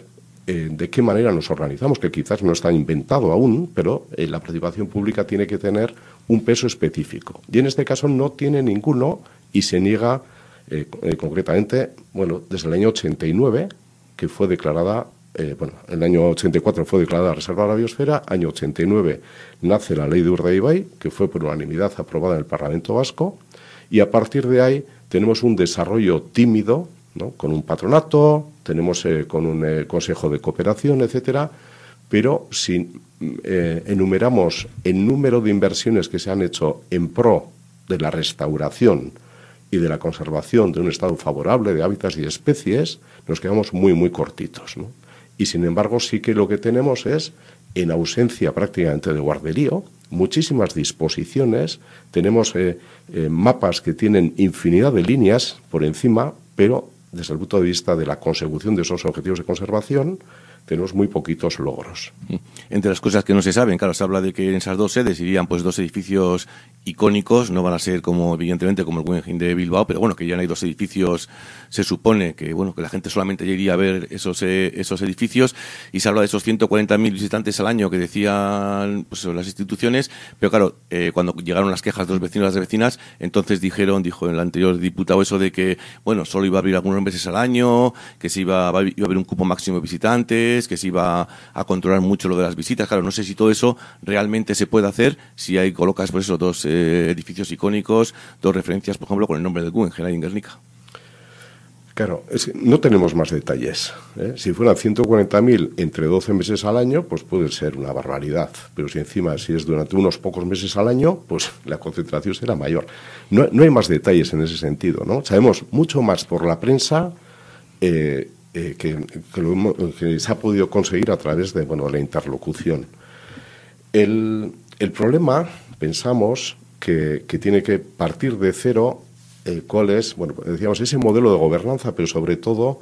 de qué manera nos organizamos, que quizás no está inventado aún, pero la participación pública tiene que tener un peso específico. Y en este caso no tiene ninguno y se niega concretamente, desde el año 89, que fue declarada, el año 84 fue declarada Reserva de la Biosfera, año 89 nace la ley de Urdaibai, que fue por unanimidad aprobada en el Parlamento Vasco, y a partir de ahí tenemos un desarrollo tímido, ¿no?, con un patronato, tenemos con un consejo de cooperación, etcétera, pero si enumeramos el número de inversiones que se han hecho en pro de la restauración y de la conservación de un estado favorable de hábitats y especies, nos quedamos muy, muy cortitos, ¿no? Y sin embargo sí que lo que tenemos es, en ausencia prácticamente de guarderío, muchísimas disposiciones, tenemos mapas que tienen infinidad de líneas por encima, pero desde el punto de vista de la consecución de esos objetivos de conservación, tenemos muy poquitos logros. Entre las cosas que no se saben, claro, se habla de que en esas dos sedes irían pues 2 edificios icónicos, no van a ser evidentemente como el Guggenheim de Bilbao, pero bueno, que ya no hay 2 edificios, se supone que que la gente solamente iría a ver esos edificios, y se habla de esos 140.000 visitantes al año que decían pues las instituciones, pero claro, cuando llegaron las quejas de los vecinos y las vecinas, entonces dijo el anterior diputado eso de que solo iba a abrir algunos meses al año, que iba a haber un cupo máximo de visitantes, que se iba a controlar mucho lo de las visitas. Claro, no sé si todo eso realmente se puede hacer, si colocas pues eso, 2 edificios icónicos, 2 referencias, por ejemplo, con el nombre del Guggenheim ahí en Guernica. Claro, no tenemos más detalles, ¿eh? Si fueran 140.000 entre 12 meses al año, pues puede ser una barbaridad. Pero si es durante unos pocos meses al año, pues la concentración será mayor. No hay más detalles en ese sentido, ¿no? Sabemos mucho más por la prensa que se ha podido conseguir a través de la interlocución. El problema, pensamos, que tiene que partir de cero. ¿Cuál es? Decíamos, ese modelo de gobernanza, pero sobre todo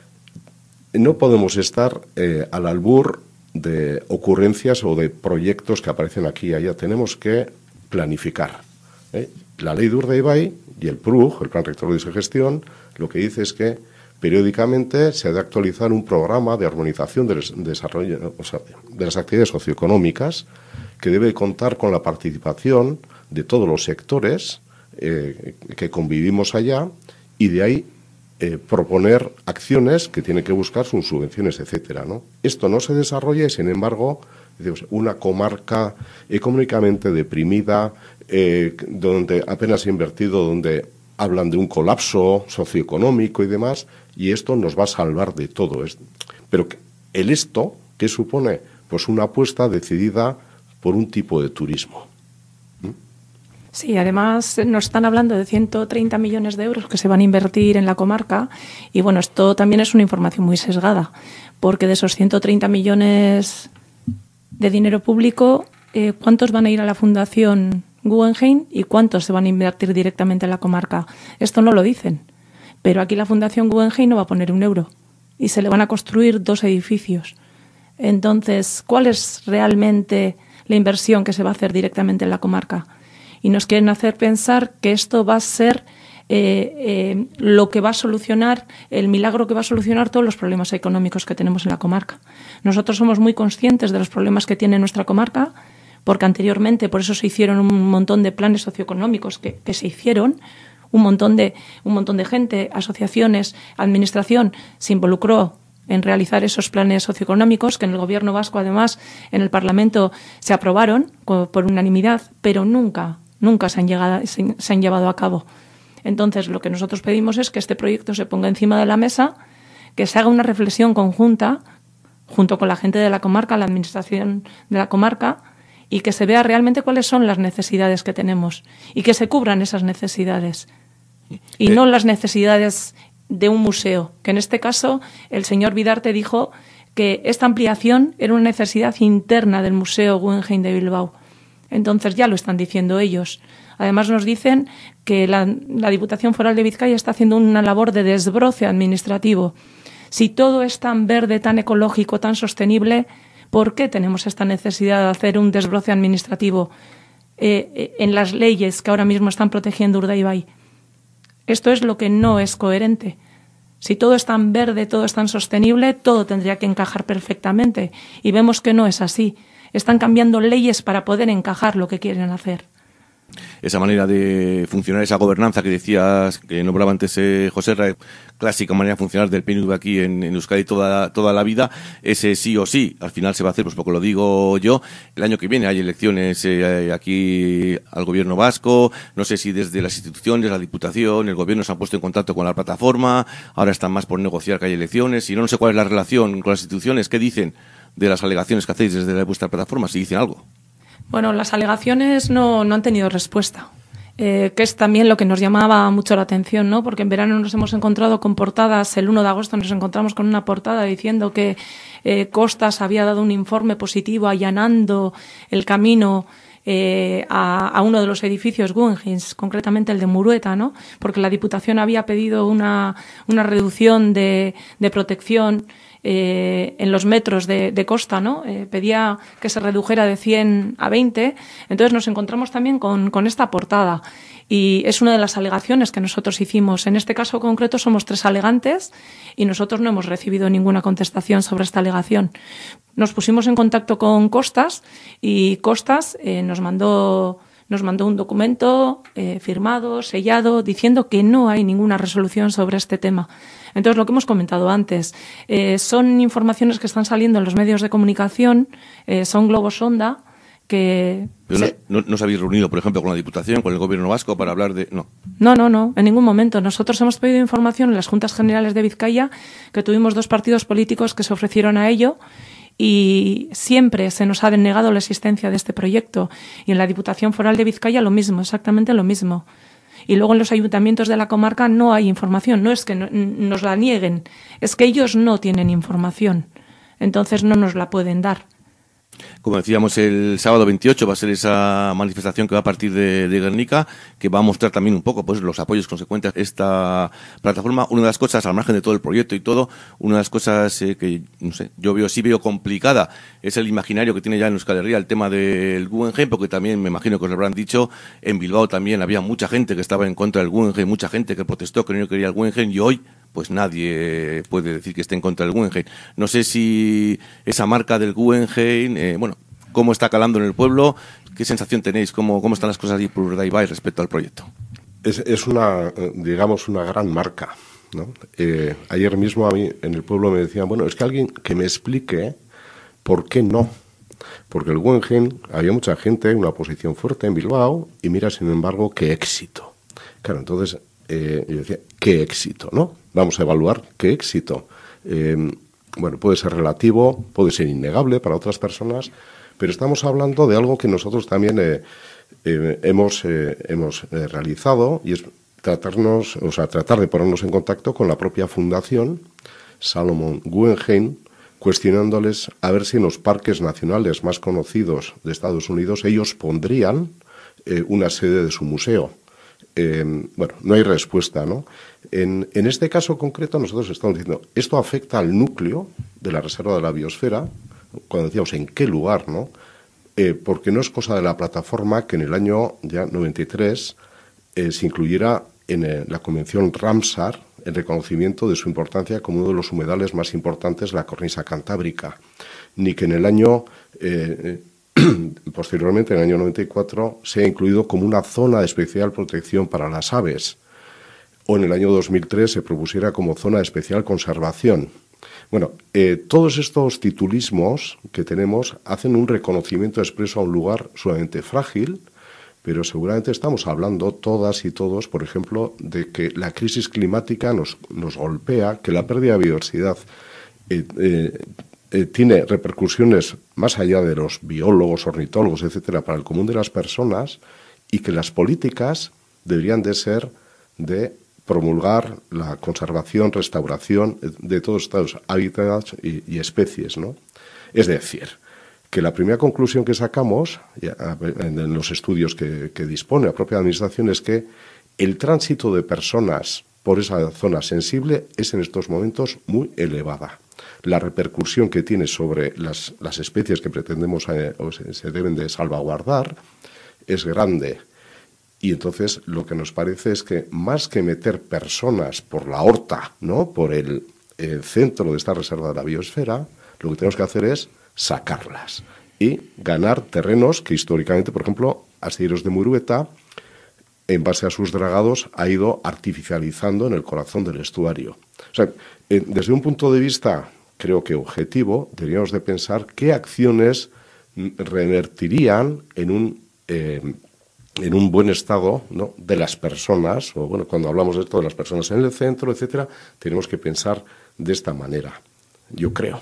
no podemos estar al albur de ocurrencias o de proyectos que aparecen aquí y allá. Tenemos que planificar. La ley de Urdaibai y el PRUG, el Plan Rector de Gestión, lo que dice es que periódicamente se ha de actualizar un programa de armonización del desarrollo, de las actividades socioeconómicas, que debe contar con la participación de todos los sectores que convivimos allá, y de ahí proponer acciones que tienen que buscar sus subvenciones, etcétera, ¿no? Esto no se desarrolla y, sin embargo, una comarca económicamente deprimida, donde apenas se ha invertido, donde hablan de un colapso socioeconómico y demás, y esto nos va a salvar de todo esto. Pero esto, ¿qué supone? Pues una apuesta decidida por un tipo de turismo. Sí, además nos están hablando de 130 millones de euros que se van a invertir en la comarca, y esto también es una información muy sesgada, porque de esos 130 millones de dinero público, ¿cuántos van a ir a la Fundación Guggenheim y cuántos se van a invertir directamente en la comarca? Esto no lo dicen, pero aquí la Fundación Guggenheim no va a poner un euro y se le van a construir 2 edificios. Entonces, ¿cuál es realmente la inversión que se va a hacer directamente en la comarca? Y nos quieren hacer pensar que esto va a ser lo que va a solucionar, el milagro que va a solucionar todos los problemas económicos que tenemos en la comarca. Nosotros somos muy conscientes de los problemas que tiene nuestra comarca, porque anteriormente por eso se hicieron un montón de planes socioeconómicos que se hicieron, un montón de gente, asociaciones, administración se involucró en realizar esos planes socioeconómicos, que en el Gobierno vasco, además, en el Parlamento se aprobaron por unanimidad, pero nunca se han llevado a cabo. Entonces, lo que nosotros pedimos es que este proyecto se ponga encima de la mesa, que se haga una reflexión conjunta, junto con la gente de la comarca, la administración de la comarca, y que se vea realmente cuáles son las necesidades que tenemos y que se cubran esas necesidades. Y no las necesidades de un museo, que en este caso el señor Vidarte dijo que esta ampliación era una necesidad interna del Museo Guggenheim de Bilbao. Entonces ya lo están diciendo ellos. Además nos dicen que la Diputación Foral de Vizcaya está haciendo una labor de desbroce administrativo. Si todo es tan verde, tan ecológico, tan sostenible, ¿por qué tenemos esta necesidad de hacer un desbroce administrativo en las leyes que ahora mismo están protegiendo Urdaibai? Esto es lo que no es coherente. Si todo es tan verde, todo es tan sostenible, todo tendría que encajar perfectamente. Y vemos que no es así. Están cambiando leyes para poder encajar lo que quieren hacer. Esa manera de funcionar, esa gobernanza que decías, que nombraba antes José Ra, clásica manera de funcionar del PNV aquí en Euskadi toda la vida, ese sí o sí, al final se va a hacer, pues poco lo digo yo, el año que viene hay elecciones aquí al gobierno vasco, no sé si desde las instituciones, la Diputación, el gobierno se han puesto en contacto con la plataforma, ahora están más por negociar que hay elecciones, y no sé cuál es la relación con las instituciones, ¿qué dicen de las alegaciones que hacéis desde vuestra plataforma, si dicen algo? Bueno, las alegaciones no han tenido respuesta, que es también lo que nos llamaba mucho la atención, ¿no? Porque en verano nos hemos encontrado con portadas, el 1 de agosto nos encontramos con una portada diciendo que Costas había dado un informe positivo allanando el camino a uno de los edificios Guggenheim, concretamente el de Murueta, ¿no? Porque la Diputación había pedido una reducción de protección en los metros de costa, ¿no? Pedía que se redujera de 100 a 20. Entonces nos encontramos también con esta portada. Y es una de las alegaciones que nosotros hicimos. En este caso concreto somos 3 alegantes y nosotros no hemos recibido ninguna contestación sobre esta alegación. Nos pusimos en contacto con Costas y Costas nos mandó un documento firmado, sellado, diciendo que no hay ninguna resolución sobre este tema. Entonces, lo que hemos comentado antes, son informaciones que están saliendo en los medios de comunicación, son globos sonda que... Pero no os habéis reunido, por ejemplo, con la Diputación, con el Gobierno vasco para hablar de... No, en ningún momento. Nosotros hemos pedido información en las Juntas Generales de Vizcaya, que tuvimos 2 partidos políticos que se ofrecieron a ello, y siempre se nos ha denegado la existencia de este proyecto. Y en la Diputación Foral de Vizcaya lo mismo, exactamente lo mismo. Y luego en los ayuntamientos de la comarca no hay información, no es que nos la nieguen, es que ellos no tienen información, entonces no nos la pueden dar. Como decíamos, el sábado 28 va a ser esa manifestación que va a partir de Guernica, que va a mostrar también un poco pues los apoyos consecuentes a esta plataforma. Una de las cosas, al margen de todo el proyecto y todo, una de las cosas que, no sé, yo veo complicada, es el imaginario que tiene ya en Euskal Herria el tema del Guggenheim, porque también me imagino que os lo habrán dicho, en Bilbao también había mucha gente que estaba en contra del Guggenheim, mucha gente que protestó, que no quería el Guggenheim, y hoy pues nadie puede decir que esté en contra del Guggenheim. No sé si esa marca del Guggenheim, cómo está calando en el pueblo, qué sensación tenéis, cómo están las cosas allí por Urdaibai respecto al proyecto. Es una, digamos, una gran marca, ¿no? Ayer mismo a mí en el pueblo me decían, bueno, es que alguien que me explique por qué no. Porque el Guggenheim, había mucha gente, una posición fuerte en Bilbao, y mira, sin embargo, qué éxito. Claro, entonces yo decía, qué éxito, ¿no? Vamos a evaluar qué éxito. Bueno, puede ser relativo, puede ser innegable para otras personas, pero estamos hablando de algo que nosotros también hemos realizado, y es tratar de ponernos en contacto con la propia fundación Salomon Guggenheim, cuestionándoles a ver si en los parques nacionales más conocidos de Estados Unidos ellos pondrían una sede de su museo. Bueno, no hay respuesta, ¿no? En este caso concreto nosotros estamos diciendo, esto afecta al núcleo de la Reserva de la Biosfera, cuando decíamos en qué lugar, ¿no? Porque no es cosa de la plataforma que en el año ya 93 se incluyera en la Convención Ramsar el reconocimiento de su importancia como uno de los humedales más importantes de la cornisa cantábrica, ni que en el año... posteriormente, en el año 94, se ha incluido como una zona de especial protección para las aves, o en el año 2003 se propusiera como zona de especial conservación. Bueno, todos estos titulismos que tenemos hacen un reconocimiento expreso a un lugar sumamente frágil, pero seguramente estamos hablando todas y todos, por ejemplo, de que la crisis climática nos golpea, que la pérdida de biodiversidad tiene repercusiones más allá de los biólogos, ornitólogos, etcétera, para el común de las personas, y que las políticas deberían de ser de promulgar la conservación, restauración de todos estos hábitats y especies, ¿no? Es decir, que la primera conclusión que sacamos en los estudios que dispone la propia Administración es que el tránsito de personas por esa zona sensible es en estos momentos muy elevada. La repercusión que tiene sobre las especies que pretendemos o se deben de salvaguardar es grande. Y entonces lo que nos parece es que más que meter personas por la horta, ¿no?, por el centro de esta reserva de la biosfera, lo que tenemos que hacer es sacarlas y ganar terrenos que históricamente, por ejemplo, Astilleros de Murueta, en base a sus dragados, ha ido artificializando en el corazón del estuario. O sea, desde un punto de vista, creo que objetivo, deberíamos de pensar qué acciones revertirían en un buen estado, ¿no?, de las personas, o bueno, cuando hablamos de esto de las personas en el centro, etcétera, tenemos que pensar de esta manera, yo creo.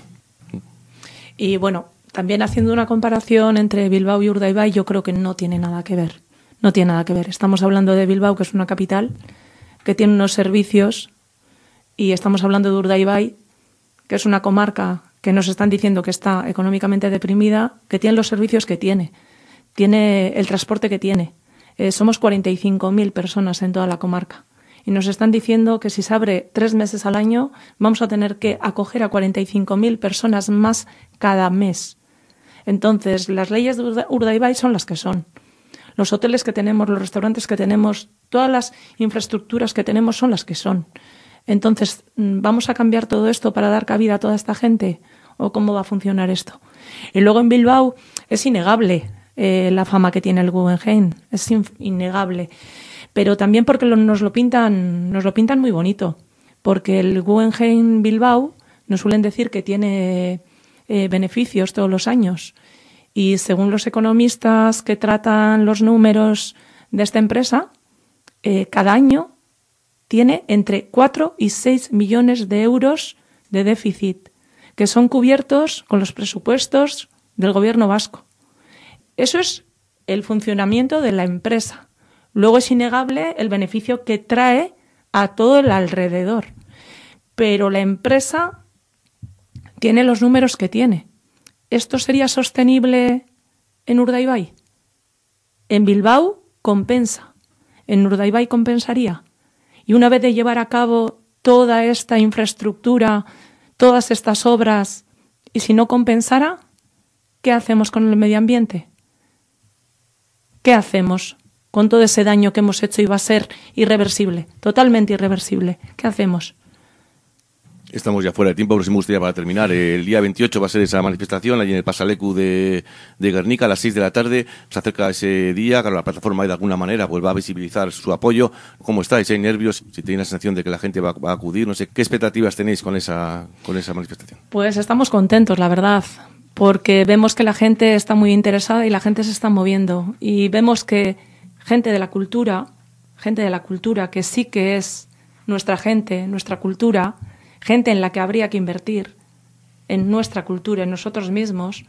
Y bueno, también haciendo una comparación entre Bilbao y Urdaibai, yo creo que no tiene nada que ver. No tiene nada que ver. Estamos hablando de Bilbao, que es una capital, que tiene unos servicios, y estamos hablando de Urdaibai, que es una comarca que nos están diciendo que está económicamente deprimida, que tiene los servicios que tiene el transporte que tiene. Somos 45.000 personas en toda la comarca. Y nos están diciendo que si se abre 3 meses al año, vamos a tener que acoger a 45.000 personas más cada mes. Entonces, las leyes de Urdaibai son las que son. Los hoteles que tenemos, los restaurantes que tenemos, todas las infraestructuras que tenemos son las que son. Entonces, ¿vamos a cambiar todo esto para dar cabida a toda esta gente? ¿O cómo va a funcionar esto? Y luego en Bilbao es innegable la fama que tiene el Guggenheim. Es innegable. Pero también porque nos lo pintan muy bonito. Porque el Guggenheim Bilbao nos suelen decir que tiene beneficios todos los años. Y según los economistas que tratan los números de esta empresa, cada año tiene entre 4 y 6 millones de euros de déficit, que son cubiertos con los presupuestos del gobierno vasco. Eso es el funcionamiento de la empresa. Luego es innegable el beneficio que trae a todo el alrededor. Pero la empresa tiene los números que tiene. ¿Esto sería sostenible en Urdaibai? En Bilbao compensa. En Urdaibai compensaría. Y una vez de llevar a cabo toda esta infraestructura, todas estas obras, y si no compensara, ¿qué hacemos con el medio ambiente? ¿Qué hacemos con todo ese daño que hemos hecho y va a ser irreversible, totalmente irreversible? ¿Qué hacemos? Estamos ya fuera de tiempo, pero sí me gustaría para terminar. El día 28 va a ser esa manifestación allí en el Pasalecu de Guernica a las 6 de la tarde. Se acerca ese día, claro, la plataforma de alguna manera pues va a visibilizar su apoyo. ¿Cómo estáis? ¿Hay nervios? Si tenéis la sensación de que la gente va a acudir, no sé, ¿qué expectativas tenéis con esa manifestación? Pues estamos contentos, la verdad, porque vemos que la gente está muy interesada y la gente se está moviendo. Y vemos que gente de la cultura, que sí que es nuestra gente, nuestra cultura, gente en la que habría que invertir en nuestra cultura, en nosotros mismos,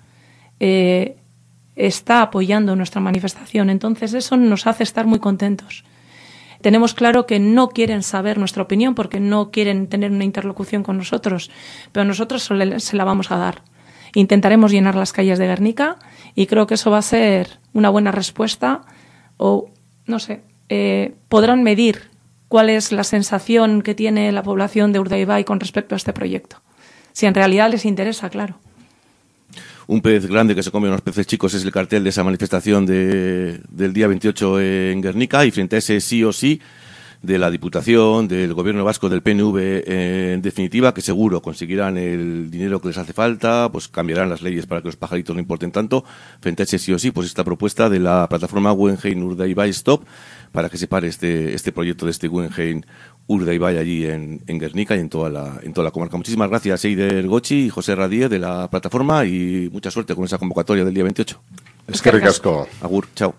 está apoyando nuestra manifestación. Entonces eso nos hace estar muy contentos. Tenemos claro que no quieren saber nuestra opinión porque no quieren tener una interlocución con nosotros, pero nosotros se la vamos a dar. Intentaremos llenar las calles de Guernica y creo que eso va a ser una buena respuesta o, no sé, podrán medir cuál es la sensación que tiene la población de Urdaibai con respecto a este proyecto. Si en realidad les interesa, claro. Un pez grande que se come a unos peces chicos es el cartel de esa manifestación del día 28 en Guernica, y frente a ese sí o sí de la Diputación, del Gobierno vasco, del PNV, en definitiva, que seguro conseguirán el dinero que les hace falta, pues cambiarán las leyes para que los pajaritos no importen tanto. Frente a ese sí o sí, pues esta propuesta de la plataforma Guggenheim Urdaibai Stop, para que se pare este proyecto de este Guggenheim Urdaibai allí en Guernica y en toda la comarca. Muchísimas gracias, Eider Gochi y José Radíez de la plataforma, y mucha suerte con esa convocatoria del día 28. Es que ricasco. Agur, chao.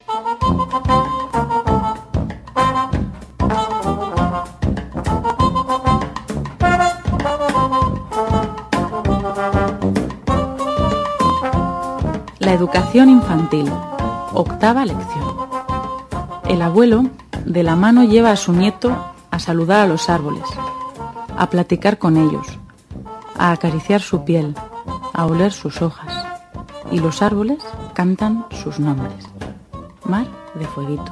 La educación infantil. Octava lección. El abuelo de la mano lleva a su nieto a saludar a los árboles, a platicar con ellos, a acariciar su piel, a oler sus hojas. Y los árboles cantan sus nombres. Mar de Fueguitos.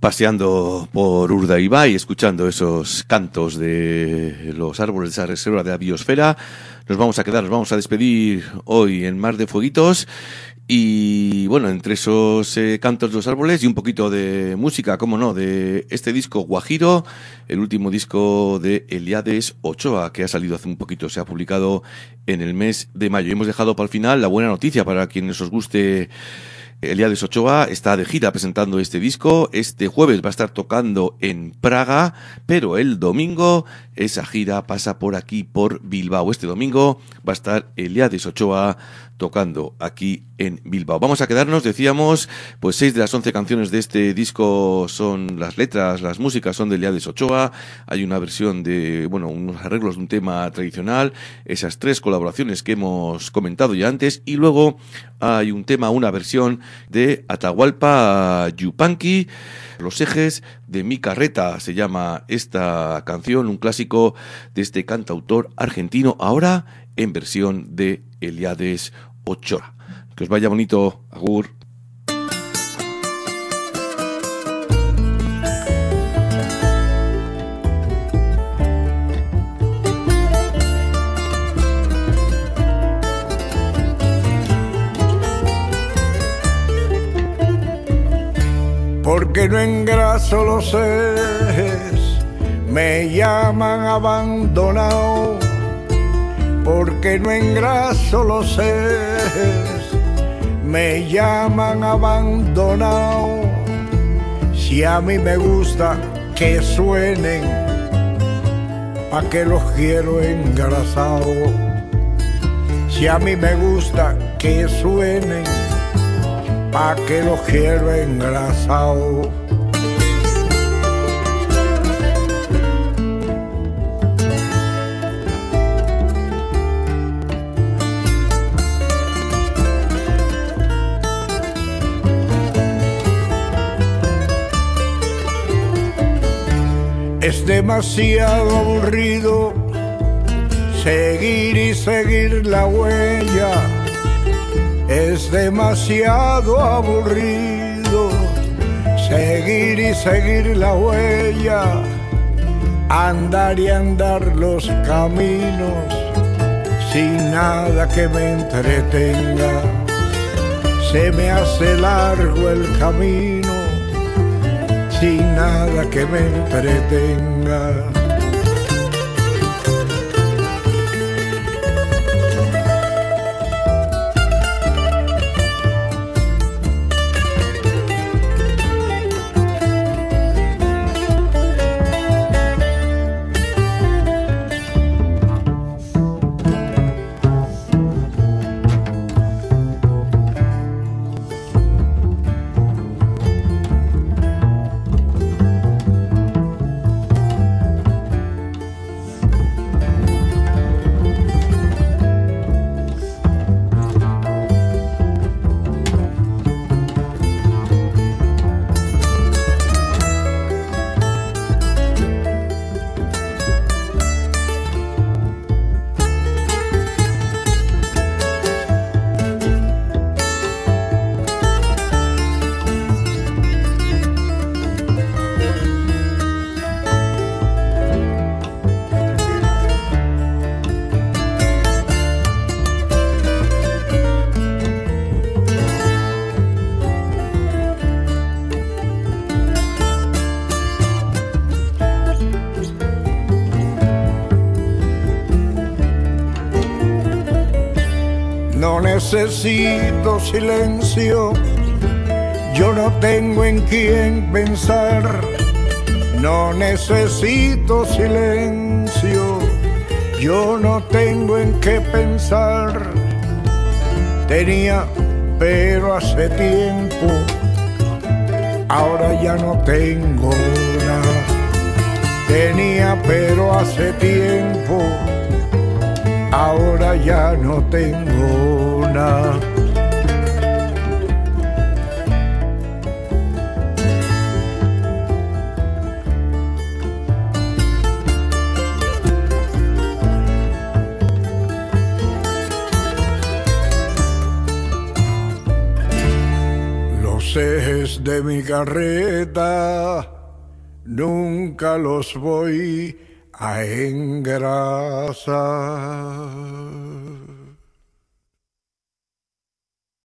paseando por Urdaibai, escuchando esos cantos de los árboles de esa reserva de la biosfera. Nos vamos a despedir hoy en Mar de Fueguitos. Y bueno, entre esos cantos de los árboles y un poquito de música, cómo no, de este disco Guajiro, el último disco de Eliades Ochoa, que ha salido hace un poquito, se ha publicado en el mes de mayo. Y hemos dejado para el final la buena noticia para quienes os guste. Eliades Ochoa está de gira presentando este disco. Este jueves va a estar tocando en Praga, pero el domingo esa gira pasa por aquí, por Bilbao. Este domingo va a estar Eliades Ochoa tocando aquí en Bilbao. Vamos a quedarnos, decíamos, pues 6 de las 11 canciones de este disco son las letras, las músicas son de Eliades Ochoa. Hay una versión de, bueno, unos arreglos de un tema tradicional, esas 3 colaboraciones que hemos comentado ya antes, y luego hay un tema, una versión de Atahualpa Yupanqui, Los ejes de mi carreta se llama esta canción, un clásico de este cantautor argentino, ahora en versión de Eliades Ochoa. Que os vaya bonito, agur. Porque no engraso los ejes, me llaman abandonado. Porque no engraso los ejes, me llaman abandonado. Si a mí me gusta que suenen, ¿pa' qué los quiero engrasado? Si a mí me gusta que suenen, ¿pa' qué los quiero engrasado? Es demasiado aburrido seguir y seguir la huella. Es demasiado aburrido seguir y seguir la huella. Andar y andar los caminos sin nada que me entretenga. Se me hace largo el camino sin nada que me entretenga. Necesito silencio, yo no tengo en quién pensar. No necesito silencio, yo no tengo en qué pensar. Tenía, pero hace tiempo, ahora ya no tengo nada. Tenía, pero hace tiempo, ahora ya no tengo nada. Los ejes de mi carreta nunca los voy a engrasar.